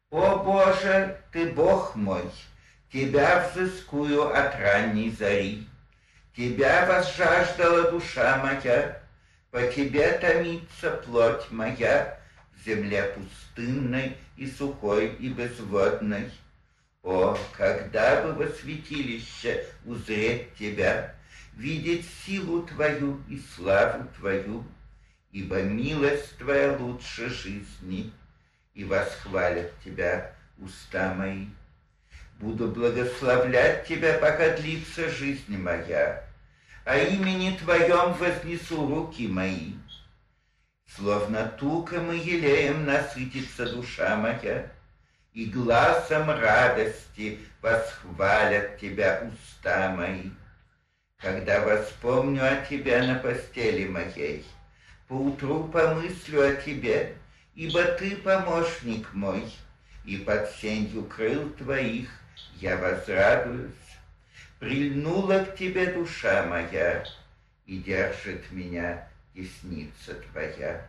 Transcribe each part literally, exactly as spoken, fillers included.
О Боже, Ты Бог мой, Тебя взыскую от ранней зари. Тебя возжаждала душа моя, по Тебе томится плоть моя в земле пустынной и сухой и безводной. О, когда бы во святилище узреть Тебя, видеть силу Твою и славу Твою, ибо милость Твоя лучше жизни, и восхвалят Тебя уста мои. Буду благословлять Тебя, пока длится жизнь моя, о имени Твоем вознесу руки мои. Словно туком и елеем насытится душа моя, и гласом радости восхвалят Тебя уста мои. Когда воспомню о Тебе на постели моей, поутру помыслю о Тебе, ибо Ты помощник мой, и под сенью крыл Твоих я возрадуюсь. Прильнула к Тебе душа моя, и держит меня десница Твоя.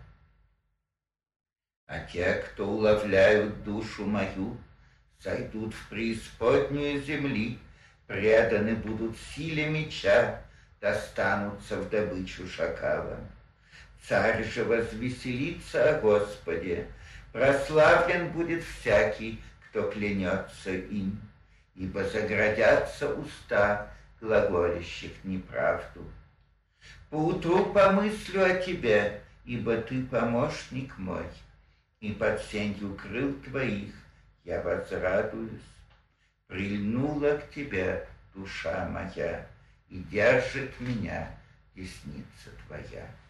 А те, кто уловляют душу мою, сойдут в преисподнюю земли, преданы будут силе меча, достанутся в добычу шакалам. Царь же возвеселится о Господе, прославлен будет всякий, кто клянется им, ибо заградятся уста глаголящих неправду. Поутру помыслю о Тебе, ибо Ты помощник мой, и под сенью крыл Твоих я возрадуюсь. Прильнула к Тебе душа моя, и держит меня десница Твоя.